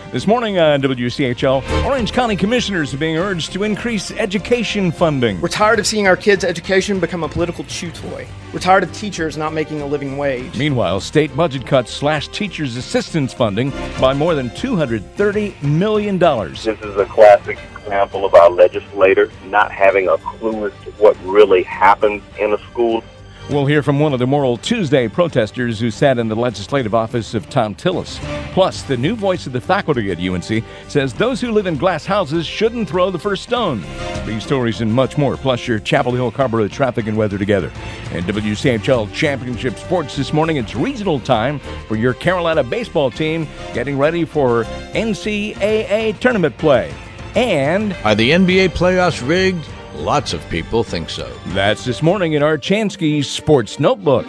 This morning on WCHL, Orange County commissioners are being urged to increase education funding. We're tired of seeing our kids' education become a political chew toy. We're tired of teachers not making a living wage. Meanwhile, state budget cuts slashed teachers' assistance funding by more than $230 million. This is a classic example of our legislators not having a clue as to what really happens in a school. We'll hear from one of the Moral Tuesday protesters who sat in the legislative office of Tom Tillis. Plus, the new voice of the faculty at UNC says those who live in glass houses shouldn't throw the first stone. These stories and much more, plus your Chapel Hill Carrboro traffic and weather together. And WCHL Championship Sports this morning, it's regional time for your Carolina baseball team getting ready for NCAA tournament play. And are the NBA playoffs rigged? Lots of people think so. That's this morning in our Chansky Sports Notebook.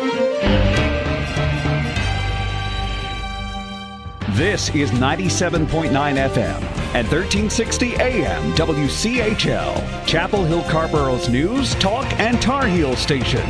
This is 97.9 FM and 1360 AM WCHL, Chapel Hill Carrboro's news, talk, and Tar Heel station.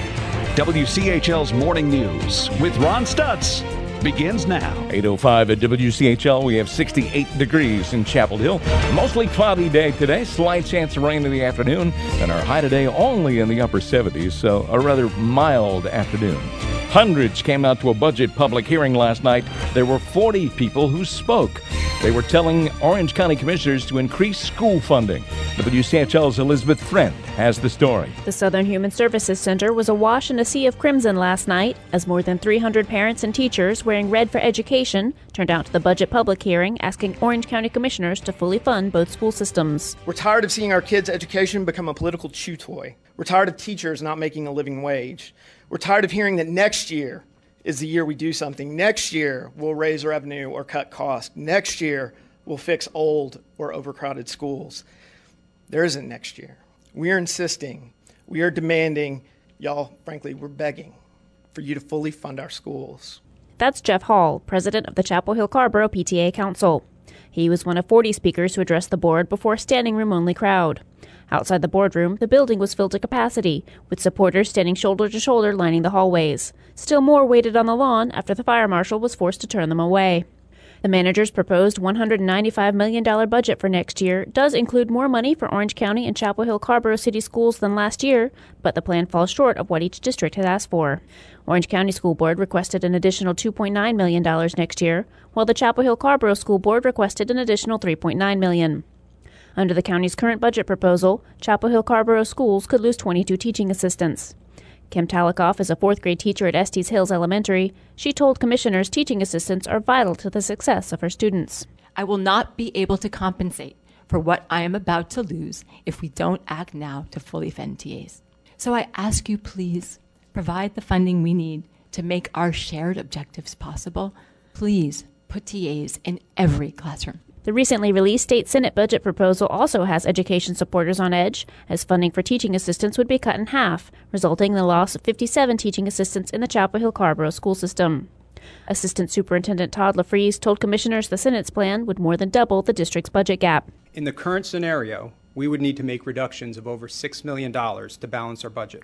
WCHL's Morning News with Ron Stutz begins now. 8:05 at WCHL. We have 68 degrees in Chapel Hill. Mostly cloudy day today. Slight chance of rain in the afternoon. And our high today only in the upper 70s, so a rather mild afternoon. Hundreds came out to a budget public hearing last night. There were 40 people who spoke. They were telling Orange County commissioners to increase school funding. WCHL's Elizabeth Friend has the story. The Southern Human Services Center was awash in a sea of crimson last night as more than 300 parents and teachers wearing red for education turned out to the budget public hearing asking Orange County commissioners to fully fund both school systems. We're tired of seeing our kids' education become a political chew toy. We're tired of teachers not making a living wage. We're tired of hearing that next year is the year we do something. Next year, we'll raise revenue or cut costs. Next year, we'll fix old or overcrowded schools. There isn't next year. We are insisting, we are demanding, y'all, frankly, we're begging for you to fully fund our schools. That's Jeff Hall, president of the Chapel Hill Carrboro PTA Council. He was one of 40 speakers who addressed the board before a standing room-only crowd. Outside the boardroom, the building was filled to capacity, with supporters standing shoulder to shoulder lining the hallways. Still more waited on the lawn after the fire marshal was forced to turn them away. The manager's proposed $195 million budget for next year does include more money for Orange County and Chapel Hill Carrboro City Schools than last year, but the plan falls short of what each district had asked for. Orange County School Board requested an additional $2.9 million next year, while the Chapel Hill Carrboro School Board requested an additional $3.9 million. Under the county's current budget proposal, Chapel Hill Carrboro schools could lose 22 teaching assistants. Kim Talikoff is a fourth-grade teacher at Estes Hills Elementary. She told commissioners teaching assistants are vital to the success of her students. I will not be able to compensate for what I am about to lose if we don't act now to fully fund TAs. So I ask you, please, provide the funding we need to make our shared objectives possible. Please put TAs in every classroom. The recently released state Senate budget proposal also has education supporters on edge, as funding for teaching assistants would be cut in half, resulting in the loss of 57 teaching assistants in the Chapel Hill Carrboro school system. Assistant Superintendent Todd LaFries told commissioners the Senate's plan would more than double the district's budget gap. In the current scenario, we would need to make reductions of over $6 million to balance our budget.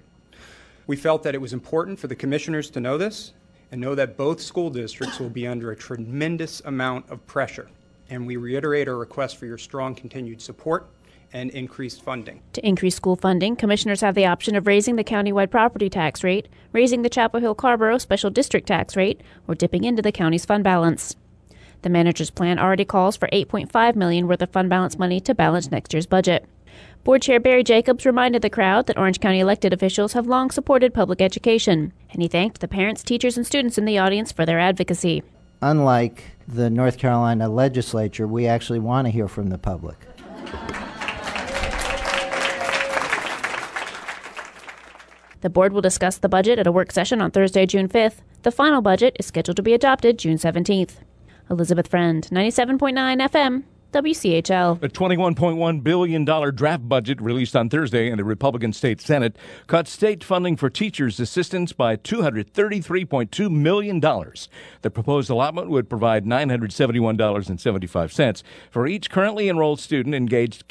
We felt that it was important for the commissioners to know this and know that both school districts will be under a tremendous amount of pressure. And we reiterate our request for your strong continued support and increased funding. To increase school funding, commissioners have the option of raising the countywide property tax rate, raising the Chapel Hill Carrboro special district tax rate, or dipping into the county's fund balance. The manager's plan already calls for $8.5 million worth of fund balance money to balance next year's budget. Board Chair Barry Jacobs reminded the crowd that Orange County elected officials have long supported public education, and he thanked the parents, teachers, and students in the audience for their advocacy. Unlike the North Carolina legislature, we actually want to hear from the public. The board will discuss the budget at a work session on Thursday, June 5th. The final budget is scheduled to be adopted June 17th. Elizabeth Friend, 97.9 FM, WCHL. The $21.1 billion draft budget released on Thursday in the Republican State Senate cut state funding for teachers' assistants by $233.2 million. The proposed allotment would provide $971.75 for each currently enrolled student in grades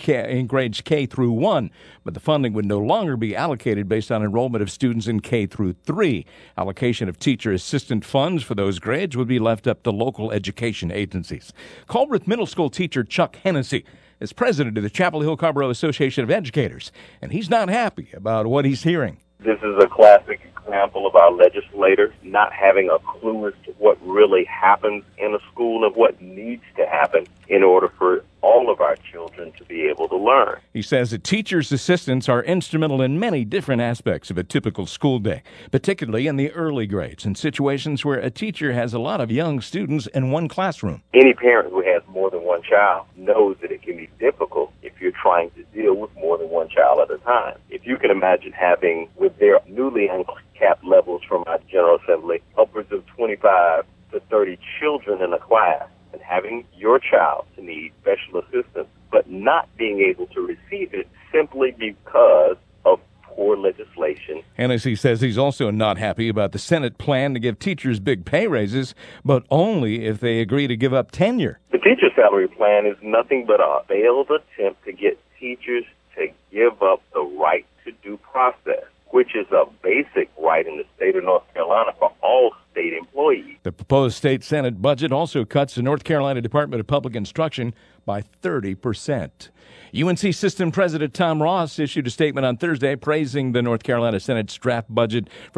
K through 1, but the funding would no longer be allocated based on enrollment of students in K through 3. Allocation of teacher assistant funds for those grades would be left up to local education agencies. Culbreth Middle School teacher Chuck Hennessy is president of the Chapel Hill Carrboro Association of Educators, and he's not happy about what he's hearing. This is a classic example of our legislators not having a clue as to what really happens in a school and what needs to happen in order for all of our children to be able to learn. He says that teachers' assistants are instrumental in many different aspects of a typical school day, particularly in the early grades and situations where a teacher has a lot of young students in one classroom. Any parent who has more than one child knows that it can be difficult if you're trying to deal with more than one child at a time. If you can imagine having, with their newly uncapped levels from our General Assembly, upwards of 25 to 30 children in a class, and having your child to need special assistance, but not being able to receive it simply because of poor legislation. Hennessy says he's also not happy about the Senate plan to give teachers big pay raises, but only if they agree to give up tenure. The teacher salary plan is nothing but a failed attempt to get teachers to give up the right to due process, which is a basic right in the state of North Carolina for all state employees. The proposed state Senate budget also cuts the North Carolina Department of Public Instruction by 30%. UNC System President Tom Ross issued a statement on Thursday praising the North Carolina Senate's draft budget for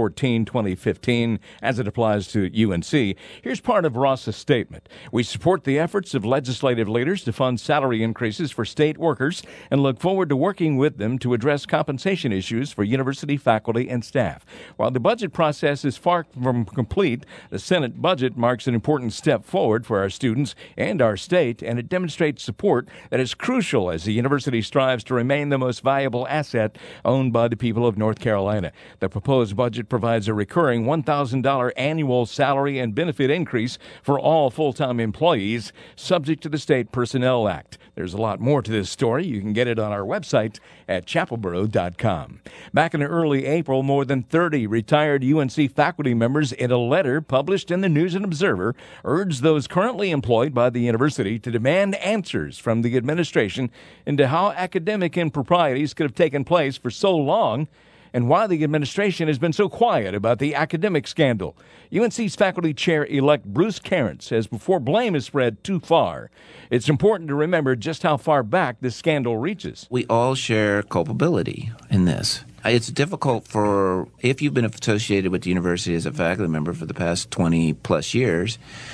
2014-2015 as it applies to UNC. Here's part of Ross's statement. We support the efforts of legislative leaders to fund salary increases for state workers and look forward to working with them to address compensation issues for university faculty and staff. While the budget process is far from complete, the Senate budget marks an important step forward for our students and our state, and it demonstrates support that is crucial as the university strives to remain the most valuable asset owned by the people of North Carolina. The proposed budget provides a recurring $1,000 annual salary and benefit increase for all full-time employees, subject to the State Personnel Act. There's a lot more to this story. You can get it on our website at chapelboro.com. Back in early April, more than 30 retired UNC faculty members, in a letter published in the News and Observer, urged those currently employed by the university to demand answers from the administration into how academic improprieties could have taken place for so long and why the administration has been so quiet about the academic scandal. UNC's faculty chair-elect Bruce Cairns says before blame is spread too far, it's important to remember just how far back this scandal reaches. We all share culpability in this. It's difficult if you've been associated with the university as a faculty member for the past 20-plus years,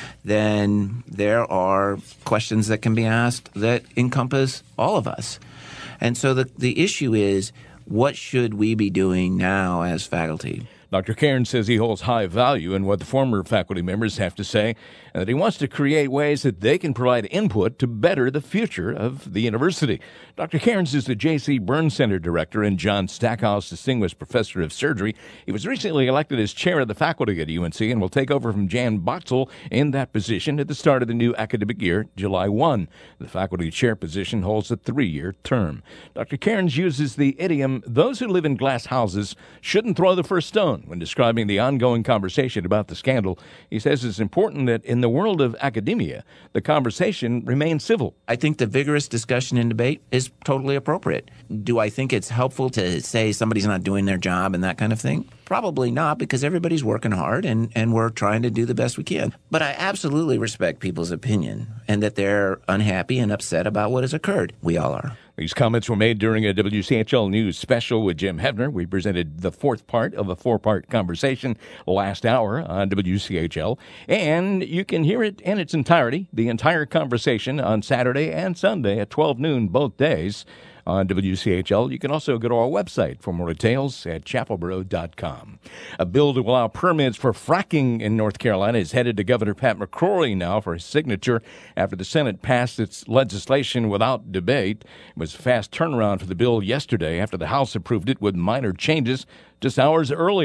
then there are questions that can be asked that encompass all of us. And so the issue is, what should we be doing now as faculty? Dr. Cairns says he holds high value in what the former faculty members have to say, and that he wants to create ways that they can provide input to better the future of the university. Dr. Cairns is the J.C. Burns Center Director and John Stackhouse Distinguished Professor of Surgery. He was recently elected as chair of the faculty at UNC and will take over from Jan Boxell in that position at the start of the new academic year, July 1. The faculty chair position holds a 3-year term. Dr. Cairns uses the idiom, "those who live in glass houses shouldn't throw the first stone," when describing the ongoing conversation about the scandal. He says it's important that in the world of academia, the conversation remains civil. I think the vigorous discussion and debate is totally appropriate. Do I think it's helpful to say somebody's not doing their job and that kind of thing? Probably not, because everybody's working hard and we're trying to do the best we can. But I absolutely respect people's opinion and that they're unhappy and upset about what has occurred. We all are. These comments were made during a WCHL News special with Jim Hebner. We presented the fourth part of a 4-part conversation last hour on WCHL, and you can hear it in its entirety, the entire conversation, on Saturday and Sunday at 12 noon both days on WCHL. You can also go to our website for more details at chapelboro.com. A bill to allow permits for fracking in North Carolina is headed to Governor Pat McCrory now for his signature after the Senate passed its legislation without debate. It was a fast turnaround for the bill yesterday after the House approved it with minor changes just hours earlier.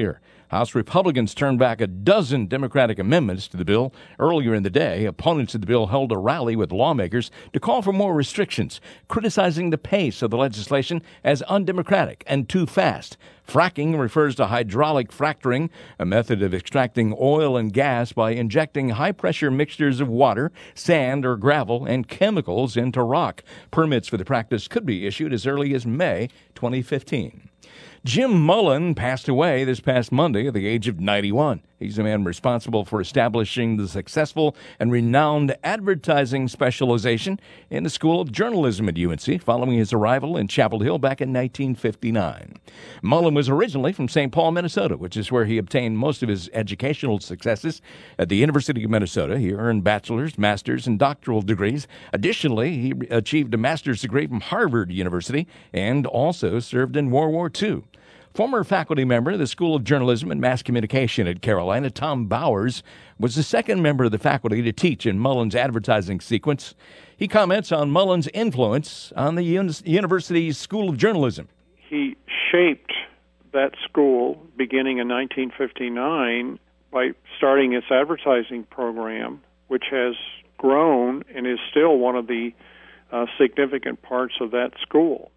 House Republicans turned back a dozen Democratic amendments to the bill. Earlier in the day, opponents of the bill held a rally with lawmakers to call for more restrictions, criticizing the pace of the legislation as undemocratic and too fast. Fracking refers to hydraulic fracturing, a method of extracting oil and gas by injecting high-pressure mixtures of water, sand, or gravel and chemicals into rock. Permits for the practice could be issued as early as May 2015. Jim Mullen passed away this past Monday at the age of 91. He's the man responsible for establishing the successful and renowned advertising specialization in the School of Journalism at UNC following his arrival in Chapel Hill back in 1959. Mullen was originally from St. Paul, Minnesota, which is where he obtained most of his educational successes. At the University of Minnesota, he earned bachelor's, master's, and doctoral degrees. Additionally, he achieved a master's degree from Harvard University and also served in World War II. Former faculty member of the School of Journalism and Mass Communication at Carolina, Tom Bowers, was the second member of the faculty to teach in Mullen's advertising sequence. He comments on Mullen's influence on the university's School of Journalism. He shaped that school beginning in 1959 by starting its advertising program, which has grown and is still one of the significant parts of that school.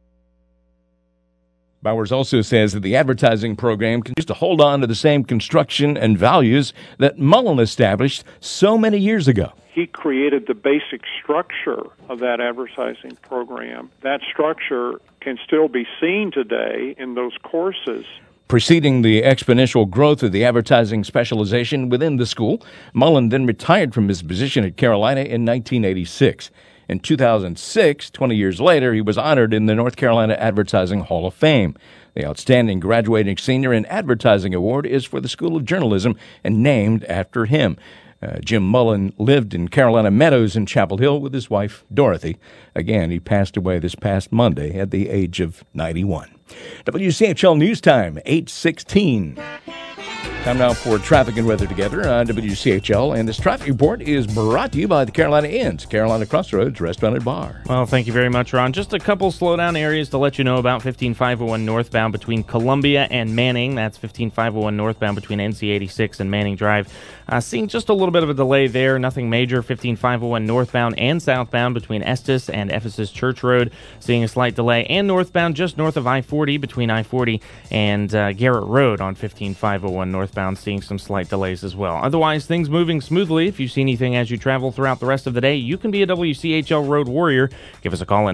Bowers also says that the advertising program continues to hold on to the same construction and values that Mullen established so many years ago. He created the basic structure of that advertising program. That structure can still be seen today in those courses. Preceding the exponential growth of the advertising specialization within the school, Mullen then retired from his position at Carolina in 1986. In 2006, 20 years later, he was honored in the North Carolina Advertising Hall of Fame. The Outstanding Graduating Senior in Advertising Award is for the School of Journalism and named after him. Jim Mullen lived in Carolina Meadows in Chapel Hill with his wife, Dorothy. Again, he passed away this past Monday at the age of 91. WCHL News Time, 8:16. Time now for traffic and weather together on WCHL, and this traffic report is brought to you by the Carolina Inns, Carolina Crossroads Restaurant and Bar. Well, thank you very much, Ron. Just a couple slowdown areas to let you know about. 15501 northbound between Columbia and Manning. That's 15501 northbound between NC 86 and Manning Drive. Seeing just a little bit of a delay there. Nothing major. 15501 northbound and southbound between Estes and Ephesus Church Road. Seeing a slight delay. And northbound just north of I-40 between I-40 and Garrett Road on 15501 northbound. Seeing some slight delays as well. Otherwise, things moving smoothly. If you see anything as you travel throughout the rest of the day, you can be a WCHL Road Warrior. Give us a call at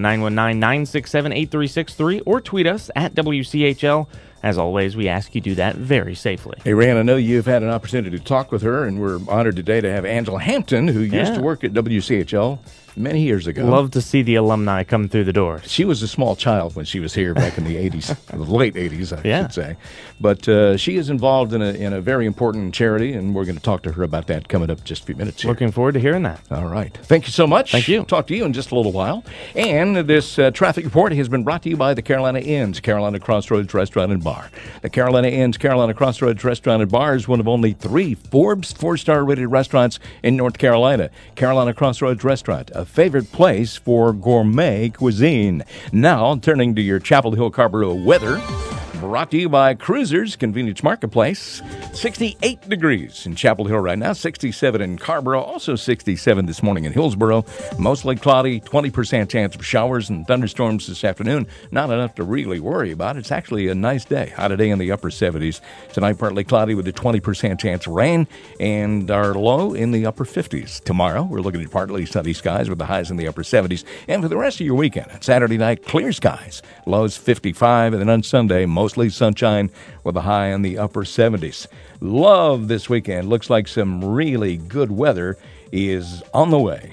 919-967-8363 or tweet us at WCHL. As always, we ask you do that very safely. Hey, Ran, I know you've had an opportunity to talk with her, and we're honored today to have Angela Hampton, who used to work at WCHL many years ago. Love to see the alumni come through the door. She was a small child when she was here back in the 80s, the late 80s, I should say. But she is involved in a very important charity, and we're going to talk to her about that coming up just a few minutes here. Looking forward to hearing that. All right. Thank you so much. Thank you. Talk to you in just a little while. And this traffic report has been brought to you by the Carolina Inns, Carolina Crossroads Restaurant and Bar. The Carolina Inns, Carolina Crossroads Restaurant and Bar is one of only 3 Forbes 4-star rated restaurants in North Carolina. Carolina Crossroads Restaurant, a favorite place for gourmet cuisine. Now, turning to your Chapel Hill Carrboro weather, brought to you by Cruisers Convenience Marketplace. 68 degrees in Chapel Hill right now, 67 in Carrboro, also 67 this morning in Hillsboro. Mostly cloudy, 20% chance of showers and thunderstorms this afternoon. Not enough to really worry about. It's actually a nice day. High today in the upper 70s. Tonight, partly cloudy with a 20% chance of rain, and our low in the upper 50s. Tomorrow, we're looking at partly sunny skies with the highs in the upper 70s. And for the rest of your weekend, on Saturday night, clear skies. Lows 55, and then on Sunday, mostly sunshine with a high in the upper 70s. Love this weekend. Looks like some really good weather is on the way.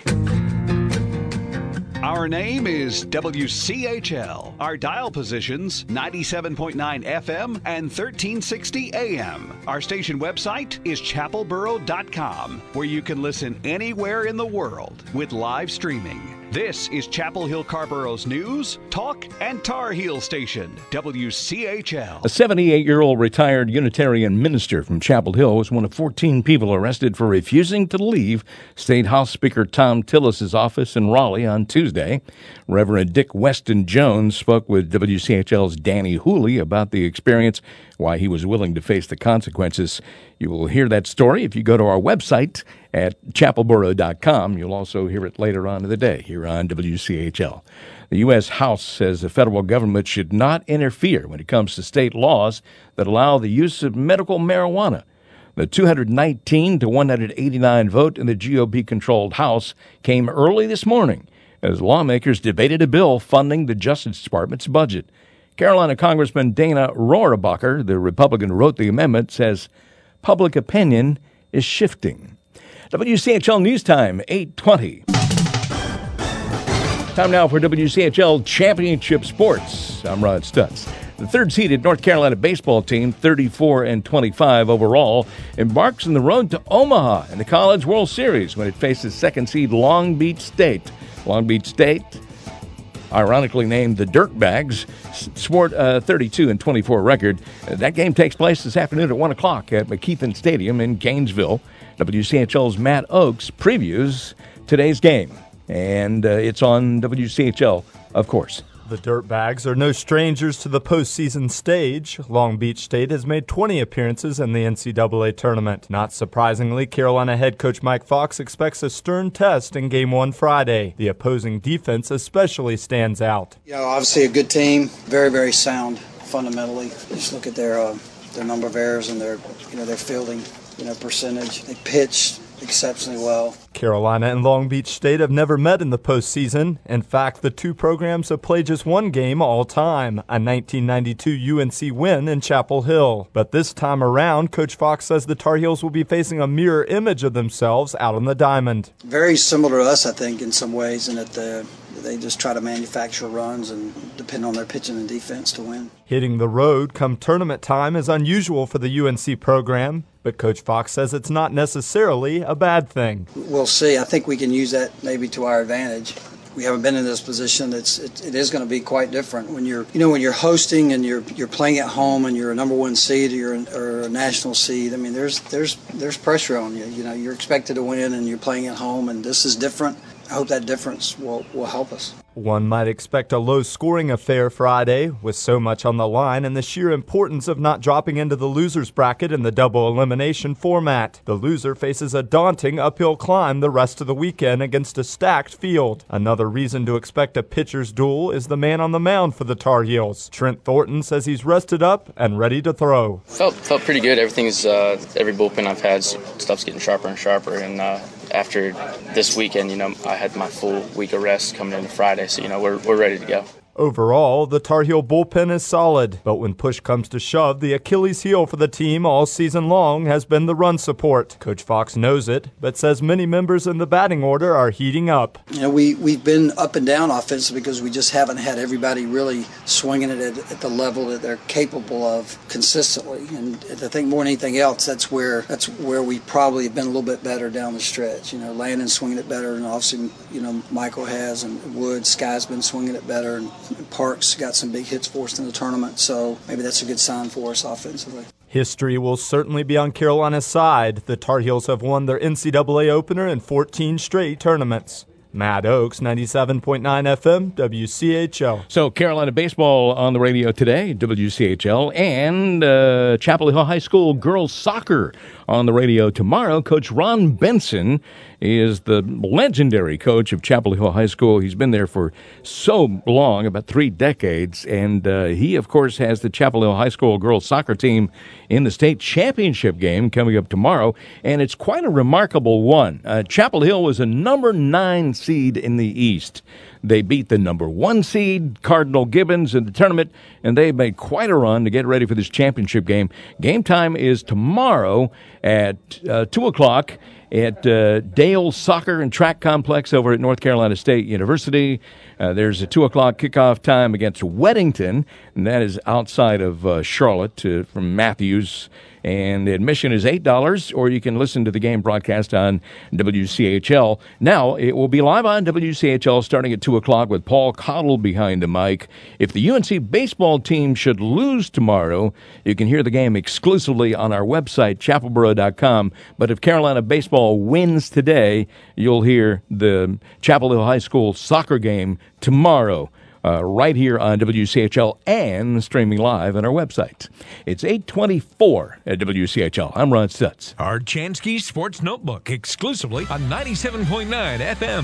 Our name is WCHL. Our dial positions 97.9 FM and 1360 AM. Our station website is chapelboro.com, where you can listen anywhere in the world with live streaming. This is Chapel Hill Carrboro's news, talk, and Tar Heel station, WCHL. A 78-year-old retired Unitarian minister from Chapel Hill was one of 14 people arrested for refusing to leave State House Speaker Thom Tillis' office in Raleigh on Tuesday. Reverend Dick Weston Jones spoke with WCHL's Danny Hooley about the experience why he was willing to face the consequences. You will hear that story if you go to our website at chapelboro.com. You'll also hear it later on in the day here on WCHL. The U.S. House says the federal government should not interfere when it comes to state laws that allow the use of medical marijuana. The 219 to 189 vote in the GOP-controlled House came early this morning as lawmakers debated a bill funding the Justice Department's budget. Carolina Congressman Dana Rohrabacher, the Republican who wrote the amendment, says public opinion is shifting. WCHL News Time, 8:20. Time now for WCHL Championship Sports. I'm Rod Stutz. The third-seeded North Carolina baseball team, 34-25 overall, embarks on the road to Omaha in the College World Series when it faces second-seed Long Beach State. Long Beach State, ironically named the Dirtbags, sport a 32-24 record. That game takes place this afternoon at 1 o'clock at McKeithen Stadium in Gainesville. WCHL's Matt Oakes previews today's game, and it's on WCHL, of course. The Dirtbags are no strangers to the postseason stage. Long Beach State has made 20 appearances in the NCAA tournament. Not surprisingly, Carolina head coach Mike Fox expects a stern test in Game 1 Friday. The opposing defense especially stands out. Obviously a good team, very, very sound fundamentally. Just look at their number of errors and their fielding percentage. They pitched exceptionally well. Carolina and Long Beach State have never met in the postseason. In fact, the two programs have played just one game all time, a 1992 UNC win in Chapel Hill. But this time around, Coach Fox says the Tar Heels will be facing a mirror image of themselves out on the diamond. Very similar to us, I think, in some ways, in that they just try to manufacture runs and depend on their pitching and defense to win. Hitting the road come tournament time is unusual for the UNC program, but Coach Fox says it's not necessarily a bad thing. We'll see. I think we can use that maybe to our advantage. We haven't been in this position. It is going to be quite different when you're hosting and you're playing at home and you're a number one seed or a national seed. I mean, there's pressure on you. You're expected to win and you're playing at home, and this is different. I hope that difference will help us. One might expect a low-scoring affair Friday, with so much on the line and the sheer importance of not dropping into the loser's bracket in the double elimination format. The loser faces a daunting uphill climb the rest of the weekend against a stacked field. Another reason to expect a pitcher's duel is the man on the mound for the Tar Heels. Trent Thornton says he's rested up and ready to throw. Felt pretty good. Everything's every bullpen I've had, stuff's getting sharper and sharper, and after this weekend, I had my full week of rest coming into Friday, so we're ready to go. Overall, the Tar Heel bullpen is solid, but when push comes to shove, the Achilles heel for the team all season long has been the run support. Coach Fox knows it, but says many members in the batting order are heating up. We've been up and down offensively because we just haven't had everybody really swinging it at the level that they're capable of consistently. And I think more than anything else, that's where we probably have been a little bit better down the stretch. Landon's swinging it better, and obviously, Michael has, and Wood, Sky's been swinging it better, and Parks got some big hits for us in the tournament, so maybe that's a good sign for us offensively. History will certainly be on Carolina's side. The Tar Heels have won their NCAA opener in 14 straight tournaments. Matt Oakes, 97.9 FM, WCHL. So Carolina baseball on the radio today, WCHL, and Chapel Hill High School girls soccer on the radio tomorrow. Coach Ron Benson is the legendary coach of Chapel Hill High School. He's been there for so long, about 3 decades, and he, of course, has the Chapel Hill High School girls soccer team in the state championship game coming up tomorrow, and it's quite a remarkable one. Chapel Hill was a number 9 seed in the East. They beat the number 1 seed, Cardinal Gibbons, in the tournament, and they made quite a run to get ready for this championship game. Game time is tomorrow at 2 o'clock at Dale Soccer and Track Complex over at North Carolina State University. There's a 2 o'clock kickoff time against Weddington, and that is outside of Charlotte from Matthews. And admission is $8, or you can listen to the game broadcast on WCHL. Now, it will be live on WCHL starting at 2 o'clock with Paul Cottle behind the mic. If the UNC baseball team should lose tomorrow, you can hear the game exclusively on our website, chapelboro.com. But if Carolina baseball wins today, you'll hear the Chapel Hill High School soccer game tomorrow right here on WCHL and streaming live on our website. It's 8:24 at WCHL. I'm Ron Stutz. Our Chansky Sports Notebook, exclusively on 97.9 FM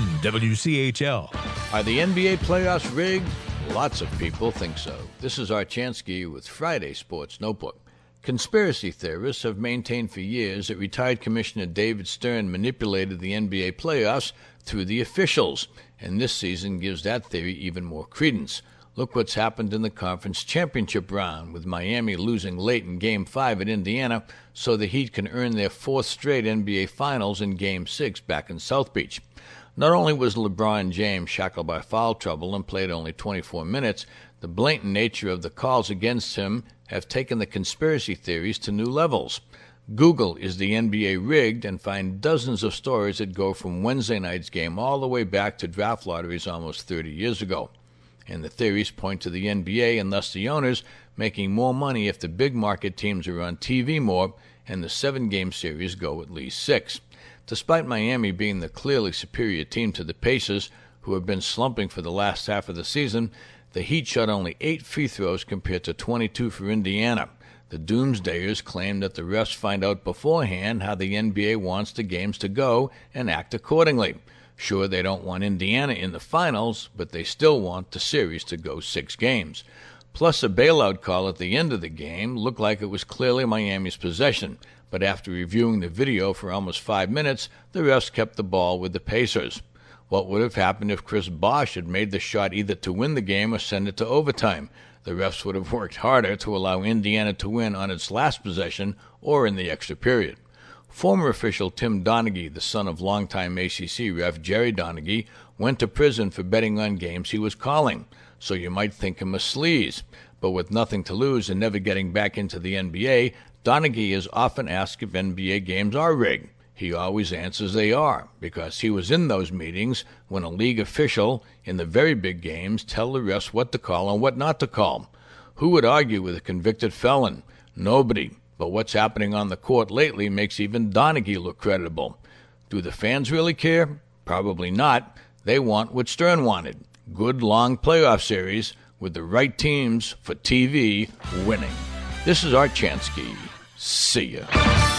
WCHL. Are the NBA playoffs rigged? Lots of people think so. This is Art Chansky with Friday Sports Notebook. Conspiracy theorists have maintained for years that retired Commissioner David Stern manipulated the NBA playoffs through the officials, and this season gives that theory even more credence. Look what's happened in the conference championship round, with Miami losing late in Game 5 at Indiana, so the Heat can earn their fourth straight NBA Finals in Game 6 back in South Beach. Not only was LeBron James shackled by foul trouble and played only 24 minutes, the blatant nature of the calls against him have taken the conspiracy theories to new levels. Google "Is the NBA rigged?" and find dozens of stories that go from Wednesday night's game all the way back to draft lotteries almost 30 years ago. And the theories point to the NBA and thus the owners making more money if the big market teams are on TV more and the 7-game series go at least 6. Despite Miami being the clearly superior team to the Pacers, who have been slumping for the last half of the season, the Heat shot only 8 free throws compared to 22 for Indiana. The doomsdayers claim that the refs find out beforehand how the NBA wants the games to go and act accordingly. Sure, they don't want Indiana in the finals, but they still want the series to go 6 games. Plus, a bailout call at the end of the game looked like it was clearly Miami's possession, but after reviewing the video for almost 5 minutes, the refs kept the ball with the Pacers. What would have happened if Chris Bosh had made the shot either to win the game or send it to overtime? The refs would have worked harder to allow Indiana to win on its last possession or in the extra period. Former official Tim Donaghy, the son of longtime ACC ref Jerry Donaghy, went to prison for betting on games he was calling, so you might think him a sleaze. But with nothing to lose and never getting back into the NBA, Donaghy is often asked if NBA games are rigged. He always answers they are, because he was in those meetings when a league official in the very big games tell the refs what to call and what not to call. Who would argue with a convicted felon? Nobody. But what's happening on the court lately makes even Donaghy look credible. Do the fans really care? Probably not. They want what Stern wanted. Good long playoff series with the right teams for TV winning. This is Art Chansky. See ya.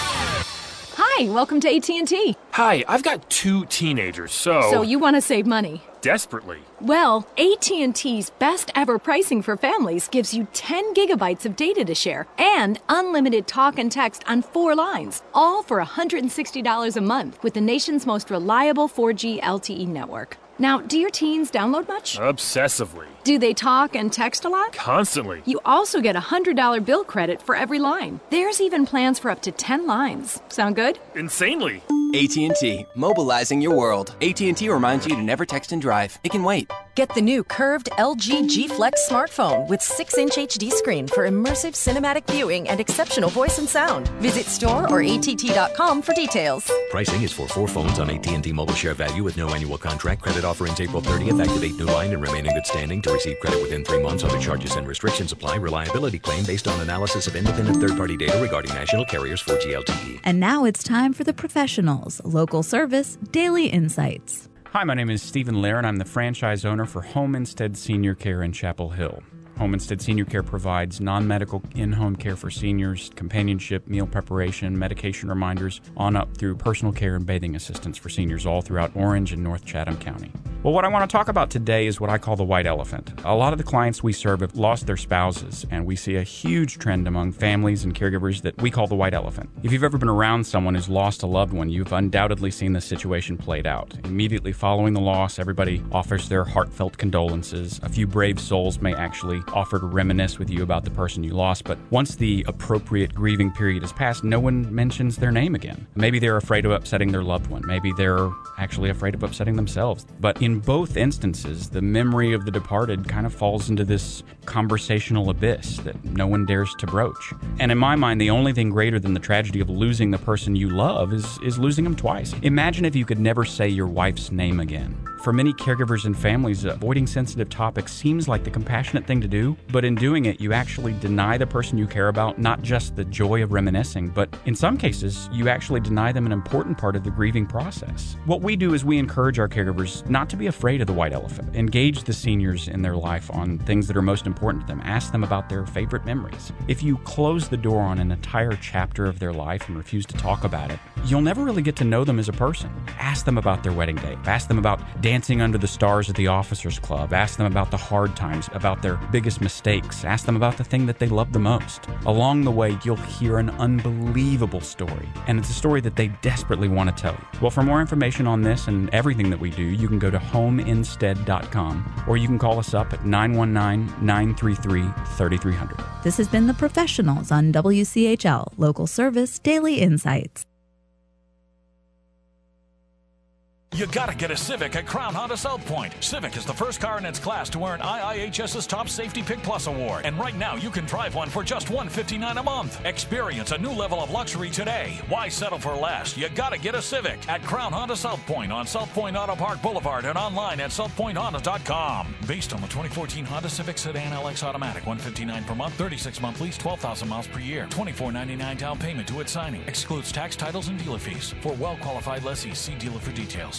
Hi, welcome to AT&T. Hi, I've got 2 teenagers, so... So you want to save money? Desperately. Well, AT&T's best ever pricing for families gives you 10 gigabytes of data to share and unlimited talk and text on 4 lines, all for $160 a month with the nation's most reliable 4G LTE network. Now, do your teens download much? Obsessively. Do they talk and text a lot? Constantly. You also get a $100 bill credit for every line. There's even plans for up to 10 lines. Sound good? Insanely. AT&T, mobilizing your world. AT&T reminds you to never text and drive. It can wait. Get the new curved LG G Flex smartphone with 6-inch HD screen for immersive cinematic viewing and exceptional voice and sound. Visit store or att.com for details. Pricing is for 4 phones on AT&T Mobile Share Value with no annual contract. Credit offer ends April 30th. Activate new line and remain in good standing. To receive credit within 3 months, other charges and restrictions apply. Reliability claim based on analysis of independent third-party data regarding national carriers 4G LTE. And now it's time for the professionals. Local service, daily insights. Hi, my name is Stephen Lair, and I'm the franchise owner for Home Instead Senior Care in Chapel Hill. Home Instead Senior Care provides non-medical in-home care for seniors, companionship, meal preparation, medication reminders, on up through personal care and bathing assistance for seniors all throughout Orange and North Chatham County. Well, what I want to talk about today is what I call the white elephant. A lot of the clients we serve have lost their spouses, and we see a huge trend among families and caregivers that we call the white elephant. If you've ever been around someone who's lost a loved one, you've undoubtedly seen this situation played out. Immediately following the loss, everybody offers their heartfelt condolences. A few brave souls may actually offer to reminisce with you about the person you lost, but once the appropriate grieving period has passed, no one mentions their name again. Maybe they're afraid of upsetting their loved one. Maybe they're actually afraid of upsetting themselves. But in both instances, the memory of the departed kind of falls into this conversational abyss that no one dares to broach. And in my mind, the only thing greater than the tragedy of losing the person you love is losing them twice. Imagine if you could never say your wife's name again. For many caregivers and families, avoiding sensitive topics seems like the compassionate thing to do, but in doing it, you actually deny the person you care about not just the joy of reminiscing, but in some cases, you actually deny them an important part of the grieving process. What we do is we encourage our caregivers not to be afraid of the white elephant. Engage the seniors in their life on things that are most important to them. Ask them about their favorite memories. If you close the door on an entire chapter of their life and refuse to talk about it, you'll never really get to know them as a person. Ask them about their wedding day. Ask them about dancing under the stars at the officers club. Ask them about the hard times, about their biggest mistakes. Ask them about the thing that they love the most. Along the way, you'll hear an unbelievable story, and it's a story that they desperately want to tell you. Well, for more information on this and everything that we do, you can go to homeinstead.com, or you can call us up at 919-933-3300. This has been The Professionals on WCHL, Local Service Daily Insights. You gotta get a Civic at Crown Honda South Point. Civic is the first car in its class to earn IIHS's Top Safety Pick Plus award. And right now, you can drive one for just $159 a month. Experience a new level of luxury today. Why settle for less? You gotta get a Civic at Crown Honda South Point on South Point Auto Park Boulevard and online at southpointhonda.com. Based on the 2014 Honda Civic Sedan LX Automatic, $159 per month, 36-month lease, 12,000 miles per year, $24.99 down payment to its signing. Excludes tax, titles, and dealer fees. For well-qualified lessees, see dealer for details.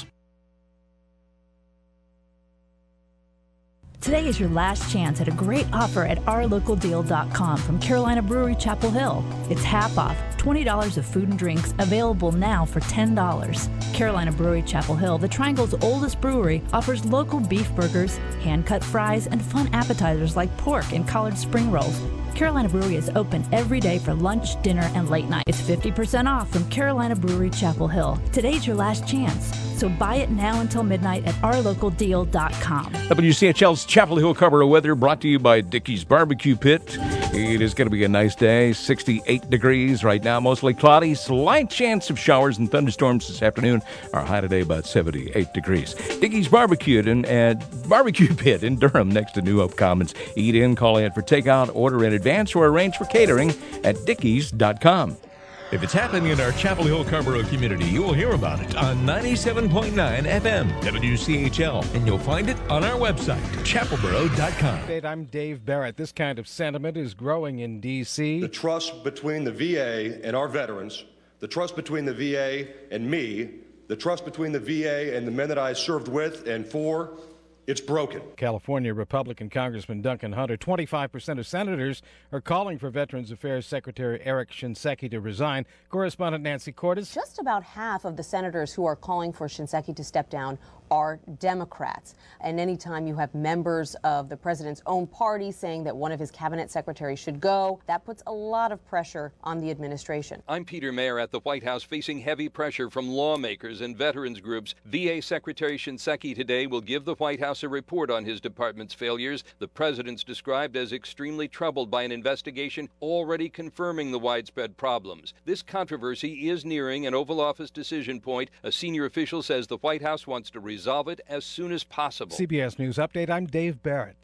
Today is your last chance at a great offer at ourlocaldeal.com from Carolina Brewery Chapel Hill. It's half off, $20 of food and drinks, available now for $10. Carolina Brewery Chapel Hill, the Triangle's oldest brewery, offers local beef burgers, hand-cut fries, and fun appetizers like pork and collard spring rolls. Carolina Brewery is open every day for lunch, dinner, and late night. It's 50% off from Carolina Brewery Chapel Hill. Today's your last chance, so buy it now until midnight at ourlocaldeal.com. WCHL's Chapel Hill Carrboro weather brought to you by Dickey's Barbecue Pit. It is going to be a nice day, 68 degrees right now, mostly cloudy, slight chance of showers and thunderstorms this afternoon. Our high today about 78 degrees. Dickey's Barbecue Pit in Durham next to New Hope Commons. Eat in, call in for takeout, order in advance, or arrange for catering at dickeys.com. If it's happening in our Chapel Hill Carrboro community, you will hear about it on 97.9 FM WCHL, and you'll find it on our website, chapelboro.com. I'm Dave Barrett. This kind of sentiment is growing in D.C. The trust between the VA and our veterans, the trust between the VA and me, the trust between the VA and the men that I served with and for, it's broken. California Republican Congressman Duncan Hunter, 25% of senators are calling for Veterans Affairs Secretary Eric Shinseki to resign. Correspondent Nancy Cordes. Just about half of the senators who are calling for Shinseki to step down are Democrats. And anytime you have members of the president's own party saying that one of his cabinet secretaries should go, that puts a lot of pressure on the administration. I'm Peter Mayer at the White House, facing heavy pressure from lawmakers and veterans groups. VA Secretary Shinseki today will give the White House a report on his department's failures. The president's described as extremely troubled by an investigation already confirming the widespread problems. This controversy is nearing an Oval Office decision point. A senior official says the White House wants to resolve it as soon as possible. CBS News Update, I'm Dave Barrett.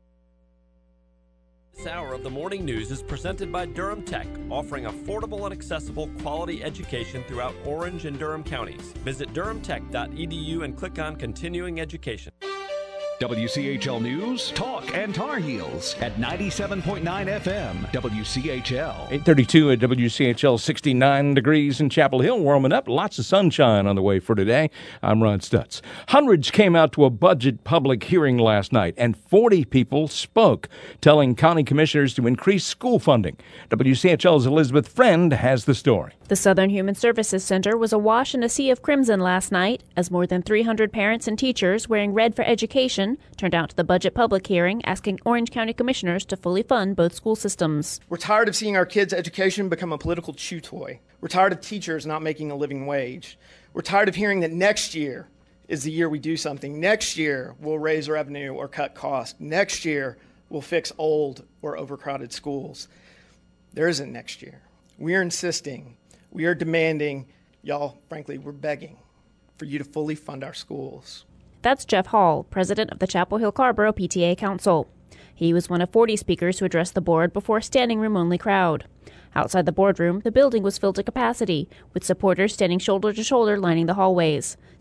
This hour of the morning news is presented by Durham Tech, offering affordable and accessible quality education throughout Orange and Durham counties. Visit durhamtech.edu and click on Continuing Education. WCHL News, Talk, and Tar Heels at 97.9 FM, WCHL. 8:32 at WCHL, 69 degrees in Chapel Hill, warming up. Lots of sunshine on the way for today. I'm Ron Stutz. Hundreds came out to a budget public hearing last night, and 40 people spoke, telling county commissioners to increase school funding. WCHL's Elizabeth Friend has the story. The Southern Human Services Center was awash in a sea of crimson last night as more than 300 parents and teachers wearing red for education turned out to the budget public hearing asking Orange County commissioners to fully fund both school systems. We're tired of seeing our kids' education become a political chew toy. We're tired of teachers not making a living wage. We're tired of hearing that next year is the year we do something. Next year we'll raise revenue or cut costs. Next year we'll fix old or overcrowded schools. There isn't next year. We are insisting, we are demanding, y'all, frankly, we're begging for you to fully fund our schools. That's Jeff Hall, president of the Chapel Hill Carrboro PTA Council. He was one of 40 speakers who addressed the board before a standing room-only crowd. Outside the boardroom, the building was filled to capacity, with supporters standing shoulder to shoulder lining the hallways.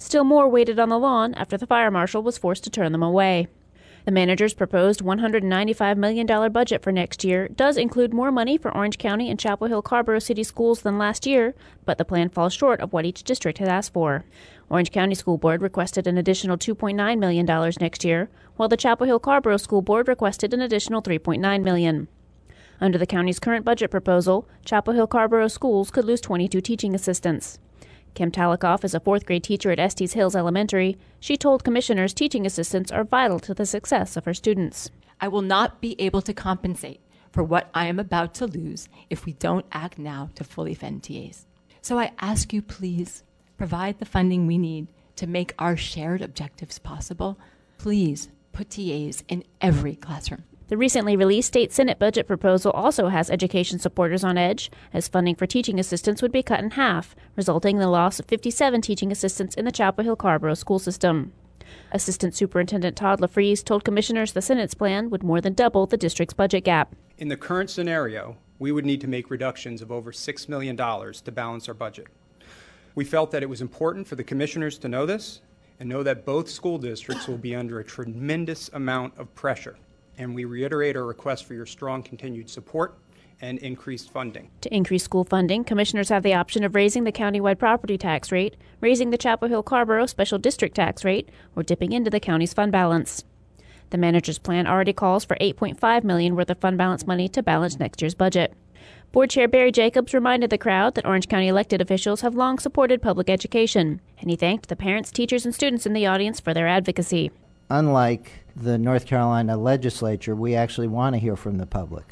Still more waited on the lawn after the fire marshal was forced to turn them away. The manager's proposed $195 million budget for next year does include more money for Orange County and Chapel Hill Carrboro City schools than last year, but the plan falls short of what each district had asked for. Orange County School Board requested an additional $2.9 million next year, while the Chapel Hill Carrboro School Board requested an additional $3.9 million. Under the county's current budget proposal, Chapel Hill Carrboro schools could lose 22 teaching assistants. Kim Talikoff is a fourth-grade teacher at Estes Hills Elementary. She told commissioners teaching assistants are vital to the success of her students. I will not be able to compensate for what I am about to lose if we don't act now to fully fund TAs. So I ask you, please, provide the funding we need to make our shared objectives possible. Please put TAs in every classroom. The recently released state Senate budget proposal also has education supporters on edge, as funding for teaching assistants would be cut in half, resulting in the loss of 57 teaching assistants in the Chapel Hill Carrboro school system. Assistant Superintendent Todd LaFries told commissioners the Senate's plan would more than double the district's budget gap. In the current scenario, we would need to make reductions of over $6 million to balance our budget. We felt that it was important for the commissioners to know this and know that both school districts will be under a tremendous amount of pressure. And we reiterate our request for your strong continued support and increased funding. To increase school funding, commissioners have the option of raising the countywide property tax rate, raising the Chapel Hill Carrboro special district tax rate, or dipping into the county's fund balance. The manager's plan already calls for $8.5 million worth of fund balance money to balance next year's budget. Board Chair Barry Jacobs reminded the crowd that Orange County elected officials have long supported public education, and he thanked the parents, teachers, and students in the audience for their advocacy. Unlike the North Carolina legislature, we actually want to hear from the public.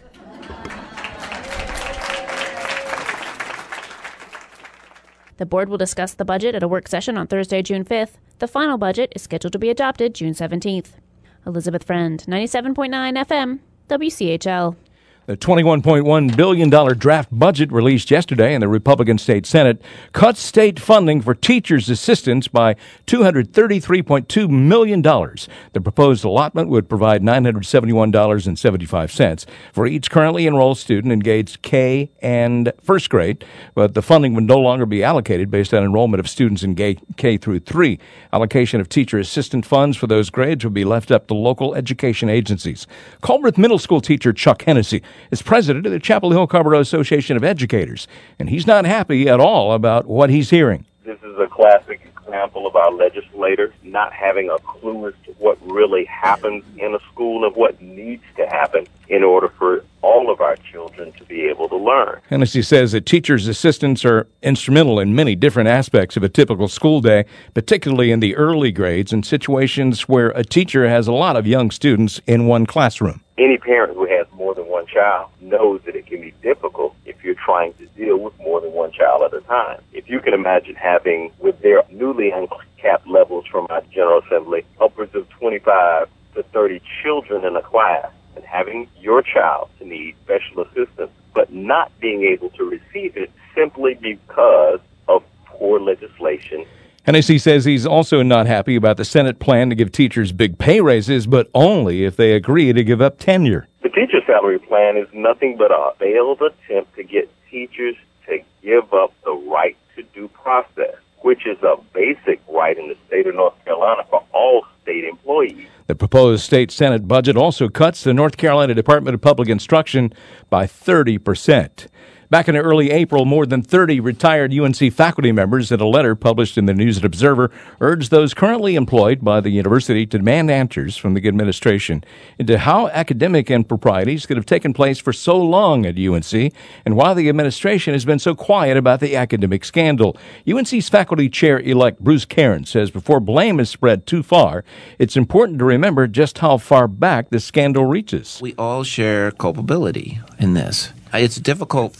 The board will discuss the budget at a work session on Thursday, June 5th. The final budget is scheduled to be adopted June 17th. Elizabeth Friend, 97.9 FM, WCHL. The $21.1 billion draft budget released yesterday in the Republican State Senate cuts state funding for teachers' assistants by $233.2 million. The proposed allotment would provide $971.75 for each currently enrolled student engaged K and first grade, but the funding would no longer be allocated based on enrollment of students in K through 3. Allocation of teacher assistant funds for those grades would be left up to local education agencies. Culbreth Middle School teacher Chuck Hennessy is president of the Chapel Hill Carrboro Association of Educators, and he's not happy at all about what he's hearing. This is a classic example of our legislators not having a clue as to what really happens in a school and what needs to happen in order for all of our children to be able to learn. Hennessy says that teachers' assistants are instrumental in many different aspects of a typical school day, particularly in the early grades and situations where a teacher has a lot of young students in one classroom. Any parent who has more than one child knows that it can be difficult if you're trying to deal with more than one child at a time. If you can imagine having, with their newly uncapped levels from our General Assembly, upwards of 25 to 30 children in a class, and having your child to need special assistance, but not being able to receive it simply because of poor legislation. Hennessy says he's also not happy about the Senate plan to give teachers big pay raises, but only if they agree to give up tenure. The teacher salary plan is nothing but a failed attempt to get teachers to give up the right to due process, which is a basic right in the state of North Carolina for all state employees. The proposed state Senate budget also cuts the North Carolina Department of Public Instruction by 30%. Back in early April, more than 30 retired UNC faculty members in a letter published in the News and Observer urged those currently employed by the university to demand answers from the administration into how academic improprieties could have taken place for so long at UNC and why the administration has been so quiet about the academic scandal. UNC's faculty chair-elect Bruce Cairns says before blame is spread too far, it's important to remember just how far back the scandal reaches. We all share culpability in this. It's difficult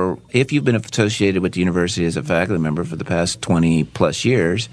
if you've been associated with the university as a faculty member for the past 20 plus years,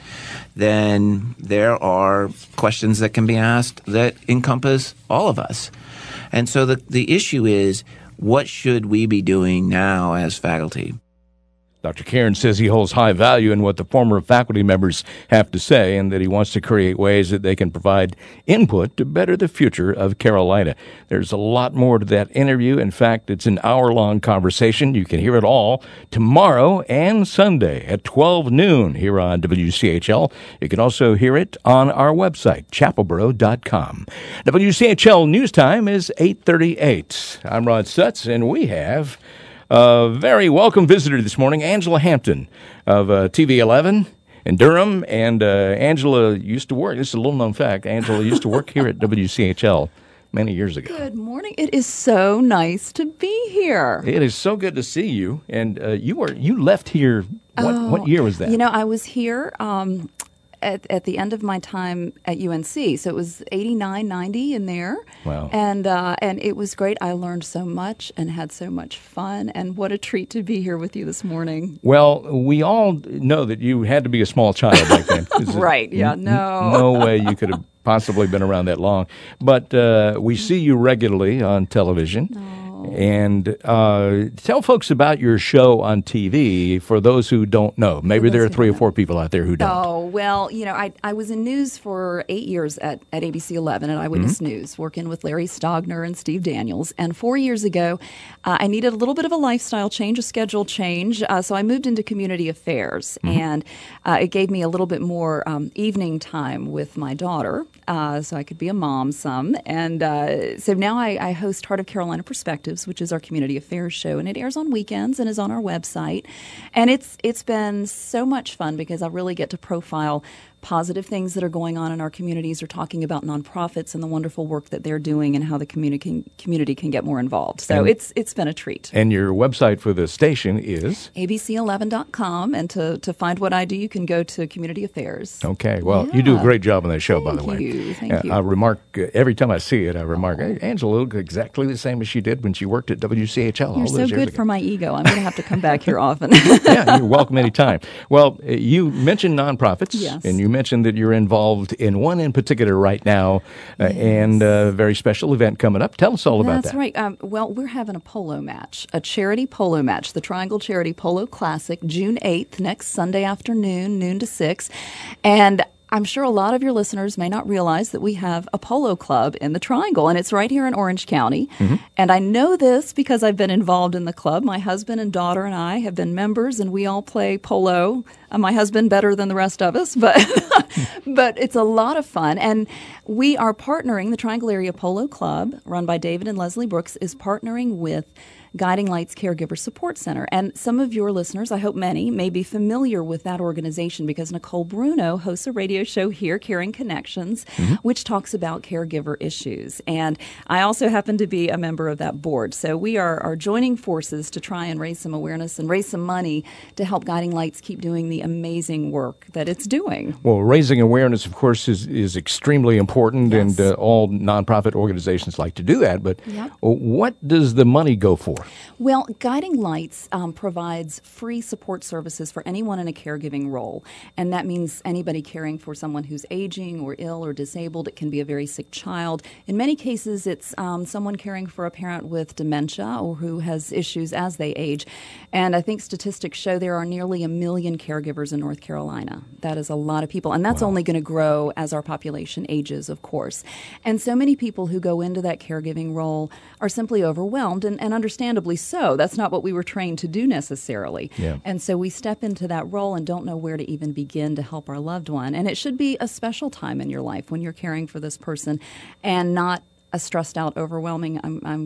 then there are questions that can be asked that encompass all of us. And so the issue is, what should we be doing now as faculty? Dr. Cairns says he holds high value in what the former faculty members have to say and that he wants to create ways that they can provide input to better the future of Carolina. There's a lot more to that interview. In fact, it's an hour-long conversation. You can hear it all tomorrow and Sunday at 12 noon here on WCHL. You can also hear it on our website, chapelboro.com. WCHL News Time is 8:38. I'm Rod Stutz, and we have a very welcome visitor this morning, Angela Hampton of TV 11 in Durham. And Angela used to work, this is a little known fact, Angela used to work here at WCHL many years ago. Good morning. It is so nice to be here. It is so good to see you. And you left here, what year was that? You know, I was here at the end of my time at UNC, so it was 89, 90 in there. Wow. And it was great. I learned so much and had so much fun, and what a treat to be here with you this morning. Well, we all know that you had to be a small child back then. Right, yeah, no. No way you could have possibly been around that long. But we see you regularly on television. And tell folks about your show on TV for those who don't know. Maybe there are 3 or 4 people out there who don't. Oh, well, you know, I was in news for 8 years at ABC 11 at Eyewitness News, working with Larry Stogner and Steve Daniels. And 4 years ago, I needed a little bit of a lifestyle change, a schedule change. So I moved into community affairs. And it gave me a little bit more evening time with my daughter, so I could be a mom some. And so now I host Heart of Carolina Perspectives, which is our community affairs show, and it airs on weekends and is on our website. And it's been so much fun because I really get to profile positive things that are going on in our communities, or talking about nonprofits and the wonderful work that they're doing and how the community can get more involved. So it's been a treat. And your website for the station is? abc11.com, and to find what I do, you can go to Community Affairs. Okay, well, you do a great job on that show, by the way. Thank you. I remark, every time I see it, hey, Angela looks exactly the same as she did when she worked at WCHL. You're so good for my ego. I'm going to have to come back here often. Yeah, you're welcome anytime. Well, you mentioned nonprofits, yes. And you mentioned that you're involved in one in particular right now, and a very special event coming up. Tell us all about that. That's right. Well, we're having a polo match, a charity polo match, the Triangle Charity Polo Classic, June 8th, next Sunday afternoon, noon to 6. And I'm sure a lot of your listeners may not realize that we have a polo club in the Triangle, and it's right here in Orange County. And I know this because I've been involved in the club. My husband and daughter and I have been members, and we all play polo. My husband better than the rest of us, but but it's a lot of fun. And we are partnering, the Triangle Area Polo Club, run by David and Leslie Brooks, is partnering with Guiding Lights Caregiver Support Center. And some of your listeners, I hope many, may be familiar with that organization because Nicole Bruno hosts a radio show here, Caring Connections, which talks about caregiver issues. And I also happen to be a member of that board. So we are joining forces to try and raise some awareness and raise some money to help Guiding Lights keep doing the amazing work that it's doing. Well, raising awareness, of course, is extremely important, yes. And all nonprofit organizations like to do that. But what does the money go for? Well, Guiding Lights provides free support services for anyone in a caregiving role, and that means anybody caring for someone who's aging or ill or disabled. It can be a very sick child. In many cases, it's someone caring for a parent with dementia or who has issues as they age. And I think statistics show there are nearly 1 million caregivers in North Carolina. That is a lot of people, and that's only going to grow as our population ages, of course. And so many people who go into that caregiving role are simply overwhelmed, and understandably so. That's not what we were trained to do necessarily. Yeah. And so we step into that role and don't know where to even begin to help our loved one. And it should be a special time in your life when you're caring for this person, and not a stressed out, overwhelming,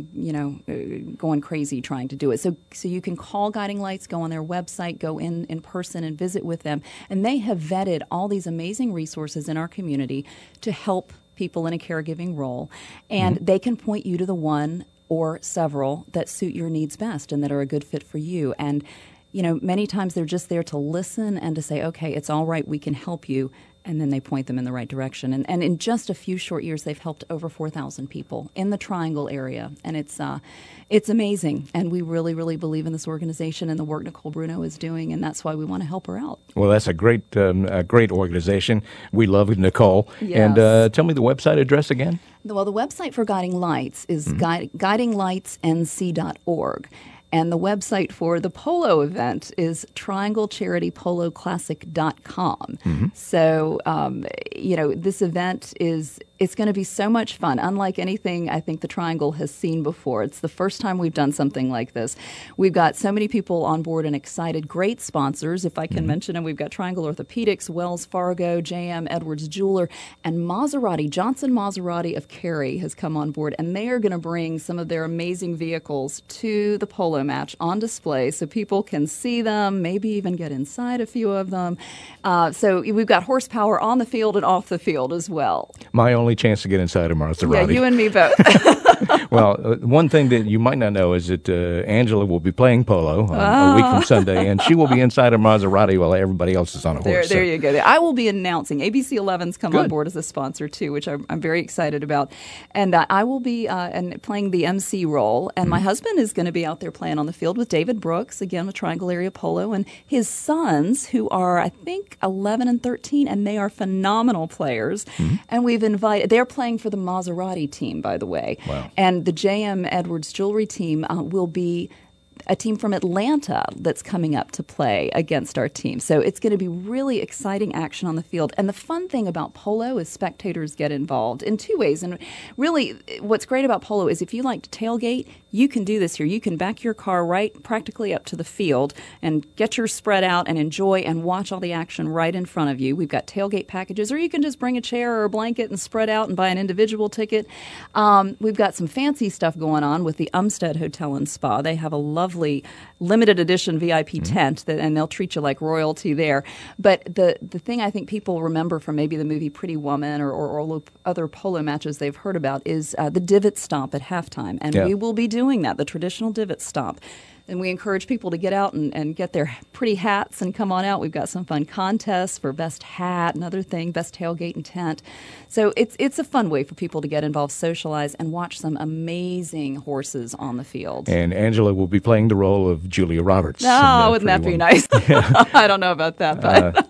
I'm going crazy trying to do it. So you can call Guiding Lights, go on their website, go in person and visit with them. And they have vetted all these amazing resources in our community to help people in a caregiving role. And they can point you to the one or several that suit your needs best and that are a good fit for you. And, many times they're just there to listen and to say, okay, it's all right, we can help you. And then they point them in the right direction. And in just a few short years, they've helped over 4,000 people in the Triangle area. And it's amazing. And we really, really believe in this organization and the work Nicole Bruno is doing. And that's why we want to help her out. Well, that's a great organization. We love Nicole. Yes. And tell me the website address again. Well, the website for Guiding Lights is guidinglightsnc.org. And the website for the polo event is triangleCharityPoloClassic.com. Mm-hmm. So, this event it's going to be so much fun, unlike anything I think the Triangle has seen before. It's the first time we've done something like this. We've got so many people on board and excited, great sponsors, if I can mention them. We've got Triangle Orthopedics, Wells Fargo, JM Edwards Jeweler, and Maserati. Johnson Maserati of Cary has come on board, and they are going to bring some of their amazing vehicles to the polo match on display so people can see them, maybe even get inside a few of them. So we've got horsepower on the field and off the field as well. My only chance to get inside a Maserati. Yeah, you and me both. Well, one thing that you might not know is that Angela will be playing polo a week from Sunday, and she will be inside a Maserati while everybody else is on a horse. There you go. I will be announcing. ABC 11's come on board as a sponsor, too, which I'm very excited about. And I will be playing the MC role, and my husband is going to be out there playing on the field with David Brooks, again with Triangle Area Polo, and his sons, who are, I think, 11 and 13, and they are phenomenal players. And we've invited, they're playing for the Maserati team, by the way. Wow. And the JM Edwards Jewelry team will be a team from Atlanta that's coming up to play against our team. So it's going to be really exciting action on the field. And the fun thing about polo is spectators get involved in two ways. And really, what's great about polo is if you like to tailgate, you can do this here. You can back your car right practically up to the field and get your spread out and enjoy and watch all the action right in front of you. We've got tailgate packages, or you can just bring a chair or a blanket and spread out and buy an individual ticket. We've got some fancy stuff going on with the Umstead Hotel and Spa. They have a lovely limited edition VIP tent, and they'll treat you like royalty there. But the thing I think people remember from maybe the movie Pretty Woman or other polo matches they've heard about is the divot stomp at halftime. And we will be doing that, the traditional divot stomp. And we encourage people to get out and get their pretty hats and come on out. We've got some fun contests for best hat, another thing, best tailgate and tent. So it's a fun way for people to get involved, socialize, and watch some amazing horses on the field. And Angela will be playing the role of Julia Roberts. Oh, wouldn't that be nice? I don't know about that. But